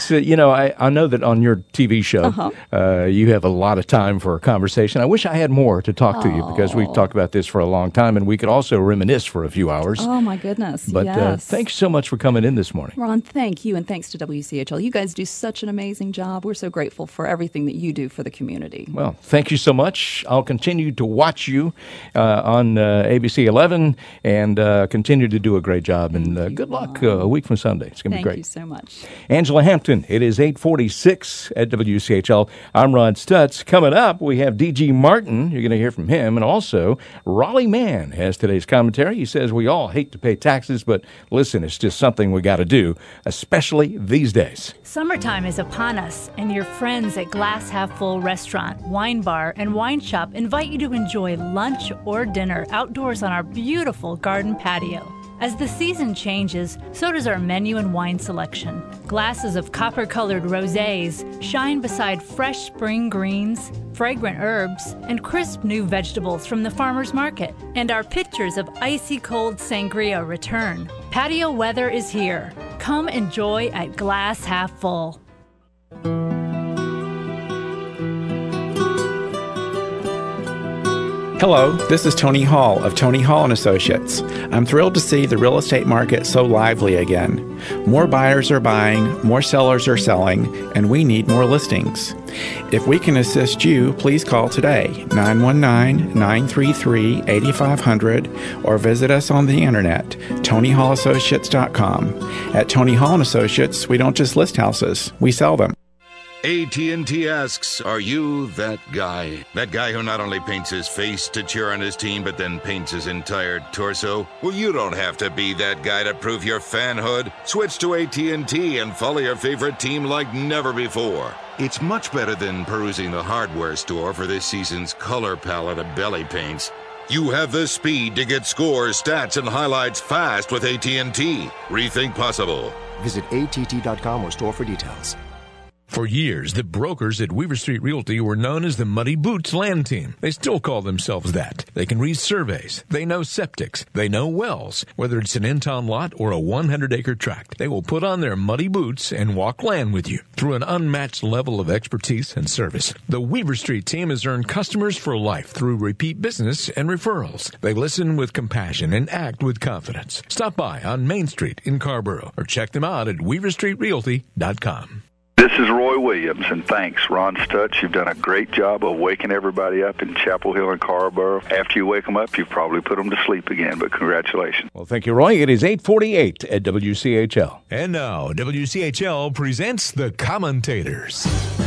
I know that on your TV show, you have a lot of time for a conversation. I wish I had more to talk to you because we've talked about this for a long time, and we could also reminisce for a few hours. Oh, my goodness. But yes. Thanks so much for coming in this morning. Ron, thank you, and thanks to WCHL. You guys do such an amazing job. We're so grateful for everything that you do for the community. Well, thank you so much. I'll continue to watch you on ABC 11 and continue to do a great job. And good luck a week from Sunday. It's going to be great. Thank you so much. Angela Hampton, it is 8:46 at WCHL. I'm Rod Stutz. Coming up, we have D.G. Martin. You're going to hear from him. And also, Raleigh Mann has today's commentary. He says we all hate to pay taxes, but listen, it's just something we got to do, especially these days. Summertime is upon us, and your friends at Glass Half Full Restaurant, Wine Bar, and Wine Shop invite you to enjoy lunch or dinner outdoors on our beautiful garden patio. As the season changes, so does our menu and wine selection. Glasses of copper-colored rosés shine beside fresh spring greens, fragrant herbs, and crisp new vegetables from the farmer's market. And our pitchers of icy cold sangria return. Patio weather is here. Come enjoy at Glass Half Full. Hello, this is Tony Hall of Tony Hall & Associates. I'm thrilled to see the real estate market so lively again. More buyers are buying, more sellers are selling, and we need more listings. If we can assist you, please call today, 919-933-8500, or visit us on the internet, TonyHallAssociates.com. At Tony Hall & Associates, we don't just list houses, we sell them. AT&T asks, are you that guy? That guy who not only paints his face to cheer on his team, but then paints his entire torso? Well, you don't have to be that guy to prove your fanhood. Switch to AT&T and follow your favorite team like never before. It's much better than perusing the hardware store for this season's color palette of belly paints. You have the speed to get scores, stats, and highlights fast with AT&T. Rethink possible. Visit att.com or store for details. For years, the brokers at Weaver Street Realty were known as the Muddy Boots Land Team. They still call themselves that. They can read surveys. They know septics. They know wells. Whether it's an in-town lot or a 100-acre tract, they will put on their muddy boots and walk land with you. Through an unmatched level of expertise and service, the Weaver Street team has earned customers for life through repeat business and referrals. They listen with compassion and act with confidence. Stop by on Main Street in Carrboro or check them out at weaverstreetrealty.com. This is Roy Williams, and thanks, Ron Stutz. You've done a great job of waking everybody up in Chapel Hill and Carrboro. After you wake them up, you've probably put them to sleep again, but congratulations. Well, thank you, Roy. It is 8:48 at WCHL. And now, WCHL presents The Commentators.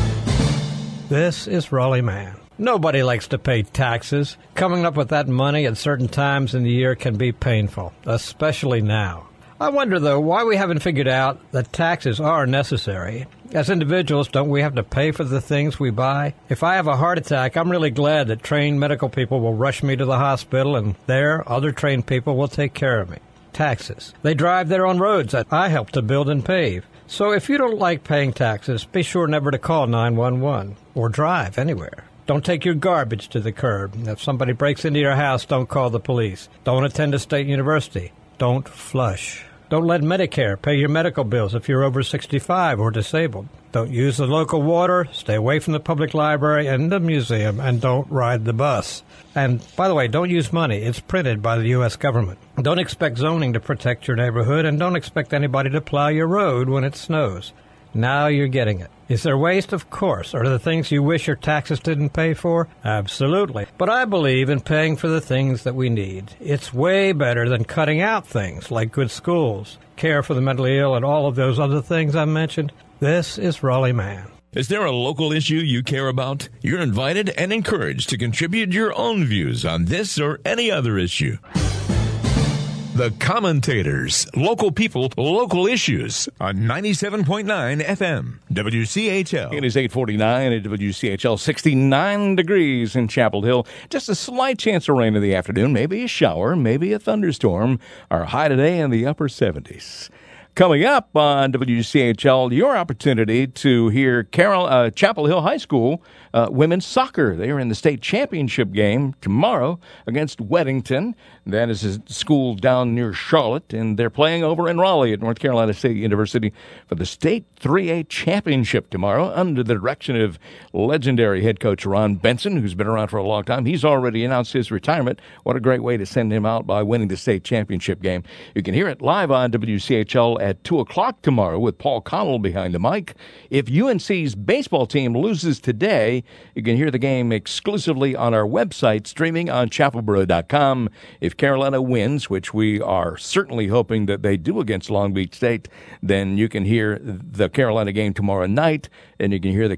This is Raleigh Mann. Nobody likes to pay taxes. Coming up with that money at certain times in the year can be painful, especially now. I wonder, though, why we haven't figured out that taxes are necessary. As individuals, don't we have to pay for the things we buy? If I have a heart attack, I'm really glad that trained medical people will rush me to the hospital, and there, other trained people will take care of me. Taxes. They drive their own roads that I help to build and pave. So if you don't like paying taxes, be sure never to call 911 or drive anywhere. Don't take your garbage to the curb. If somebody breaks into your house, don't call the police. Don't attend a state university. Don't flush. Don't let Medicare pay your medical bills if you're over 65 or disabled. Don't use the local water, stay away from the public library and the museum, and don't ride the bus. And, by the way, don't use money. It's printed by the U.S. government. Don't expect zoning to protect your neighborhood, and don't expect anybody to plow your road when it snows. Now you're getting it. Is there waste? Of course. Are there things you wish your taxes didn't pay for? Absolutely. But I believe in paying for the things that we need. It's way better than cutting out things like good schools, care for the mentally ill, and all of those other things I mentioned. This is Raleigh Mann. Is there a local issue you care about? You're invited and encouraged to contribute your own views on this or any other issue. The Commentators, local people, local issues on 97.9 FM, WCHL. It is 8:49 at WCHL, 69 degrees in Chapel Hill. Just a slight chance of rain in the afternoon, maybe a shower, maybe a thunderstorm. Our high today in the upper 70s. Coming up on WCHL, your opportunity to hear Chapel Hill High School women's soccer. They are in the state championship game tomorrow against Weddington. That is a school down near Charlotte, and they're playing over in Raleigh at North Carolina State University for the state 3A championship tomorrow under the direction of legendary head coach Ron Benson, who's been around for a long time. He's already announced his retirement. What a great way to send him out by winning the state championship game. You can hear it live on WCHL at 2 o'clock tomorrow with Paul Connell behind the mic. If UNC's baseball team loses today, you can hear the game exclusively on our website, streaming on chapelboro.com. If Carolina wins, which we are certainly hoping that they do against Long Beach State, then you can hear the Carolina game tomorrow night, and you can hear the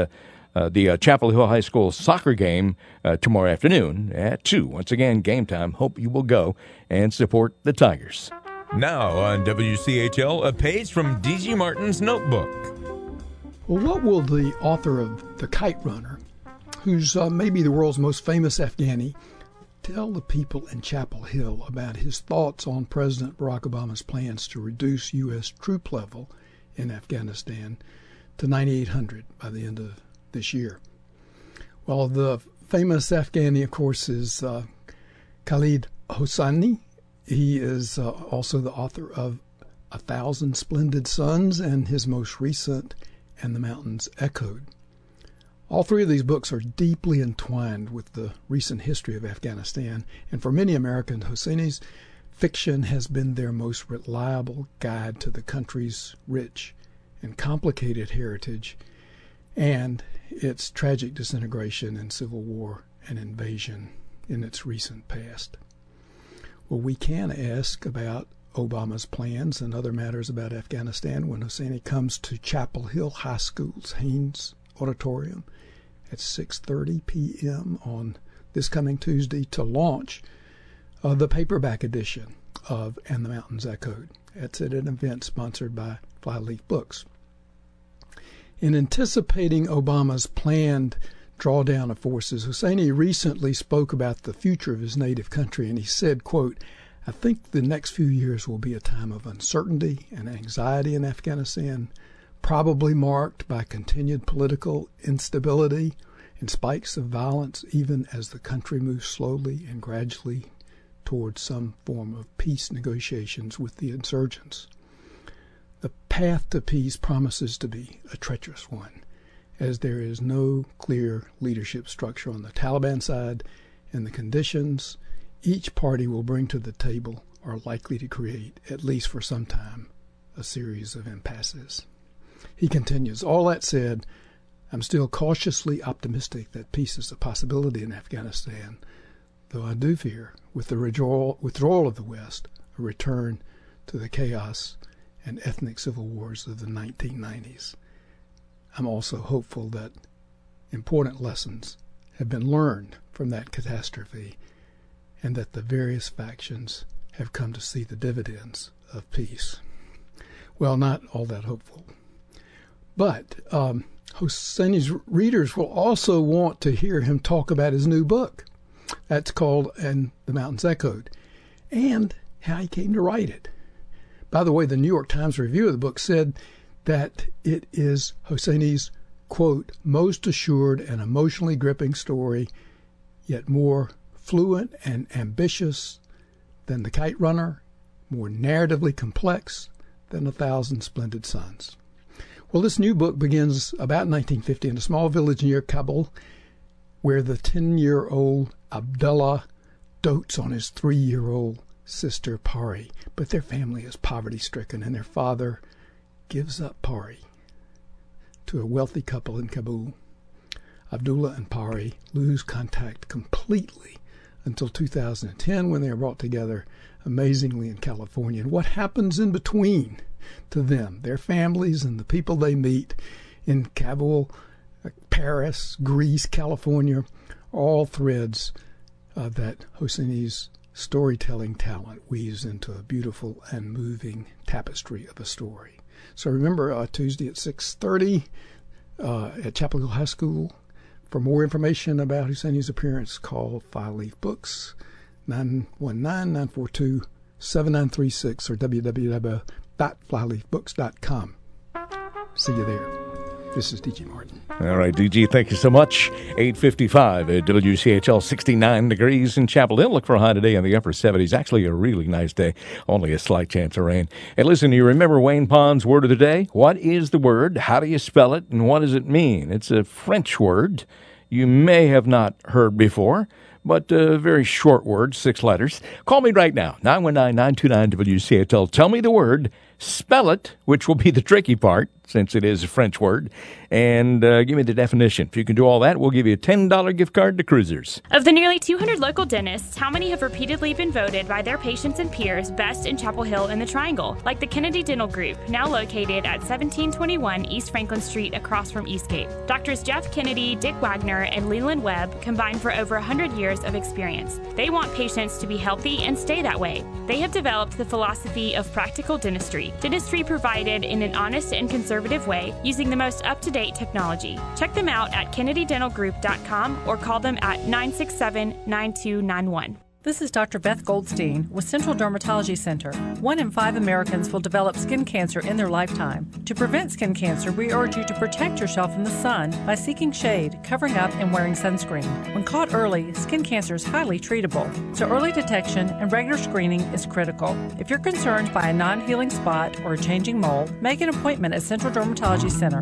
Chapel Hill High School soccer game tomorrow afternoon at 2. Once again, game time. Hope you will go and support the Tigers. Now on WCHL, a page from D.G. Martin's notebook. Well, what will the author of The Kite Runner, who's maybe the world's most famous Afghani, tell the people in Chapel Hill about his thoughts on President Barack Obama's plans to reduce U.S. troop level in Afghanistan to 9,800 by the end of this year? Well, the famous Afghani, of course, is Khalid Hosseini. He is also the author of 1,000 Splendid Suns and his most recent, And the Mountains Echoed. All three of these books are deeply entwined with the recent history of Afghanistan, and for many Americans, Hosseini's fiction has been their most reliable guide to the country's rich and complicated heritage and its tragic disintegration and civil war and invasion in its recent past. Well, we can ask about Obama's plans and other matters about Afghanistan when Hosseini comes to Chapel Hill High School's Haynes Auditorium at 6:30 p.m. on this coming Tuesday to launch the paperback edition of And the Mountains Echoed. It's at an event sponsored by Flyleaf Books. In anticipating Obama's planned drawdown of forces, Hosseini recently spoke about the future of his native country, and he said, quote, "I think the next few years will be a time of uncertainty and anxiety in Afghanistan, probably marked by continued political instability and spikes of violence, even as the country moves slowly and gradually towards some form of peace negotiations with the insurgents. The path to peace promises to be a treacherous one, as there is no clear leadership structure on the Taliban side, and the conditions each party will bring to the table are likely to create, at least for some time, a series of impasses. He continues, all that said, I'm still cautiously optimistic that peace is a possibility in Afghanistan, though I do fear, with the withdrawal of the West, a return to the chaos and ethnic civil wars of the 1990s. I'm also hopeful that important lessons have been learned from that catastrophe and that the various factions have come to see the dividends of peace. Well, not all that hopeful. But Hosseini's readers will also want to hear him talk about his new book. That's called And the Mountains Echoed, and how he came to write it. By the way, the New York Times review of the book said that it is Hosseini's, quote, most assured and emotionally gripping story, yet more fluent and ambitious than The Kite Runner, more narratively complex than 1,000 Splendid Suns. Well, this new book begins about 1950 in a small village near Kabul, where the 10-year-old Abdullah dotes on his 3-year-old sister Pari, but their family is poverty-stricken, and their father gives up Pari to a wealthy couple in Kabul. Abdullah and Pari lose contact completely until 2010, when they are brought together amazingly in California. And what happens in between to them, their families, and the people they meet in Kabul, Paris, Greece, California, all threads that Hosseini's storytelling talent weaves into a beautiful and moving tapestry of a story. So remember, Tuesday at 6:30 at Chapel Hill High School. For more information about Hosseini's appearance, call Five Leaf Books, 919-942-7936 or www.flyleafbooks.com. See you there. This is D.G. Martin. All right, D.G., thank you so much. 8:55 at WCHL, 69 degrees in Chapel Hill. Look for a high today in the upper 70s. Actually, a really nice day. Only a slight chance of rain. And listen, you remember Wayne Pond's word of the day? What is the word? How do you spell it? And what does it mean? It's a French word you may have not heard before, but a very short word, 6 letters. Call me right now, 919-929-WCHL. Tell me the word, spell it, which will be the tricky part, since it is a French word, and give me the definition. If you can do all that, we'll give you a $10 gift card to Cruisers. Of the nearly 200 local dentists, how many have repeatedly been voted by their patients and peers best in Chapel Hill and the Triangle? Like the Kennedy Dental Group, now located at 1721 East Franklin Street across from Eastgate. Doctors Jeff Kennedy, Dick Wagner, and Leland Webb combine for over 100 years of experience. They want patients to be healthy and stay that way. They have developed the philosophy of practical dentistry provided in an honest and conservative way using the most up-to-date technology. Check them out at kennedydentalgroup.com or call them at 967-9291. This is Dr. Beth Goldstein with Central Dermatology Center. 1 in 5 Americans will develop skin cancer in their lifetime. To prevent skin cancer, we urge you to protect yourself from the sun by seeking shade, covering up, and wearing sunscreen. When caught early, skin cancer is highly treatable, so early detection and regular screening is critical. If you're concerned by a non-healing spot or a changing mole, make an appointment at Central Dermatology Center,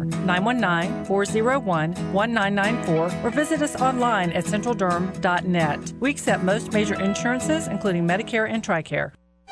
919-401-1994, or visit us online at centralderm.net. We accept most major insurances, including Medicare and TRICARE.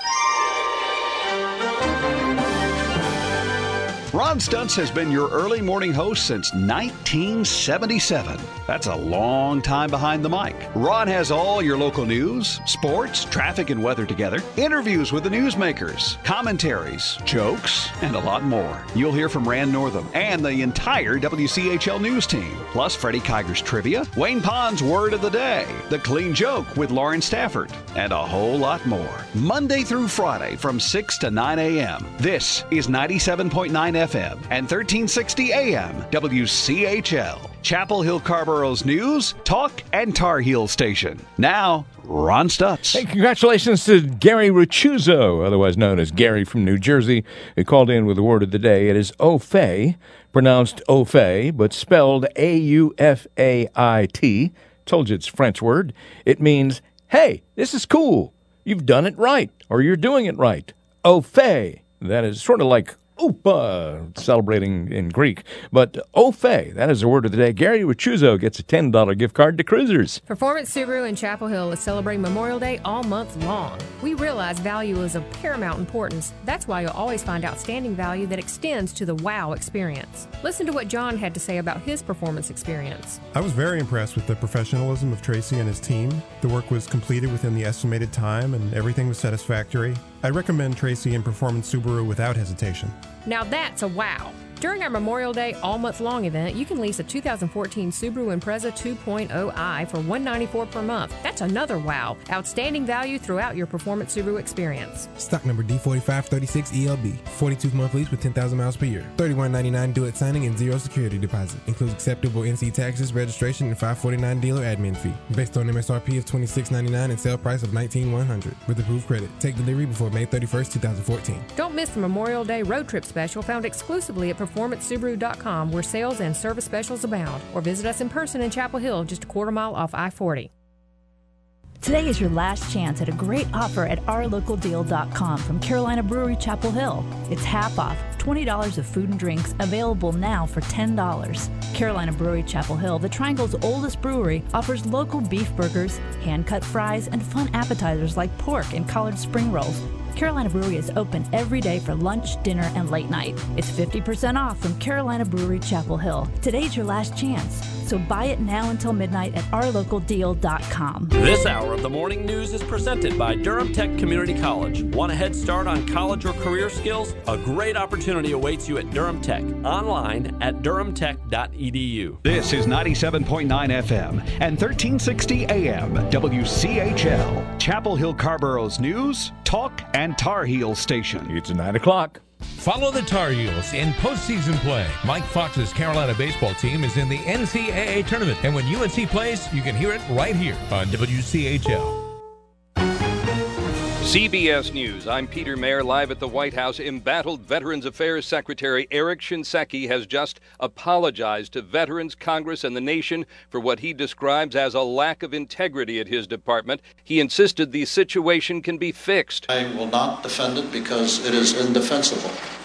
Ron Stuntz has been your early morning host since 1977. That's a long time behind the mic. Ron has all your local news, sports, traffic, and weather together, interviews with the newsmakers, commentaries, jokes, and a lot more. You'll hear from Rand Northam and the entire WCHL news team, plus Freddie Kiger's trivia, Wayne Pond's word of the day, the clean joke with Lauren Stafford, and a whole lot more. Monday through Friday from 6 to 9 a.m. This is 97.9 FM and 1360 AM WCHL, Chapel Hill Carborough's news, talk, and Tar Heel station. Now, Ron Stutz. Hey, congratulations to Gary Ricciuzzo, otherwise known as Gary from New Jersey, who called in with the word of the day. It is Aufait, pronounced Aufait, but spelled A-U-F-A-I-T. Told you it's a French word. It means, hey, this is cool. You've done it right, or you're doing it right. Aufait. That is sort of like Opa, celebrating in Greek. But Aufait, that is the word of the day. Gary Ricciuzzo gets a $10 gift card to Cruisers. Performance Subaru in Chapel Hill is celebrating Memorial Day all month long. We realize value is of paramount importance. That's why you'll always find outstanding value that extends to the wow experience. Listen to what John had to say about his performance experience. I was very impressed with the professionalism of Tracy and his team. The work was completed within the estimated time and everything was satisfactory. I recommend Tracy and Performance Subaru without hesitation. Now that's a wow. During our Memorial Day all month long event, you can lease a 2014 Subaru Impreza 2.0i for $194 per month. That's another wow. Outstanding value throughout your Performance Subaru experience. Stock number D4536ELB. 42-month lease with 10,000 miles per year. $31.99 due-at signing and zero security deposit. Includes acceptable NC taxes, registration, and $549 dealer admin fee. Based on MSRP of $26.99 and sale price of $19,100 with approved credit. Take delivery before May 31st, 2014. Don't miss the Memorial Day road trip special found exclusively at PerformanceSubaru.com, where sales and service specials abound. Or visit us in person in Chapel Hill, just a quarter mile off I-40. Today is your last chance at a great offer at OurLocalDeal.com from Carolina Brewery Chapel Hill. It's half off, $20 of food and drinks, available now for $10. Carolina Brewery Chapel Hill, the Triangle's oldest brewery, offers local beef burgers, hand-cut fries, and fun appetizers like pork and collard spring rolls. Carolina Brewery is open every day for lunch, dinner, and late night. It's 50% off from Carolina Brewery Chapel Hill. Today's your last chance, so buy it now until midnight at OurLocalDeal.com. This hour of the morning news is presented by Durham Tech Community College. Want a head start on college or career skills? A great opportunity awaits you at Durham Tech. Online at durhamtech.edu. This is 97.9 FM and 1360 AM WCHL. Chapel Hill Carborough's news, talk, and Tar Heel station. It's 9 o'clock. Follow the Tar Heels in postseason play. Mike Fox's Carolina baseball team is in the NCAA tournament, and when UNC plays, you can hear it right here on WCHL. CBS News, I'm Peter Mayer, live at the White House. Embattled Veterans Affairs Secretary Eric Shinseki has just apologized to veterans, Congress, and the nation for what he describes as a lack of integrity at his department. He insisted the situation can be fixed. I will not defend it because it is indefensible.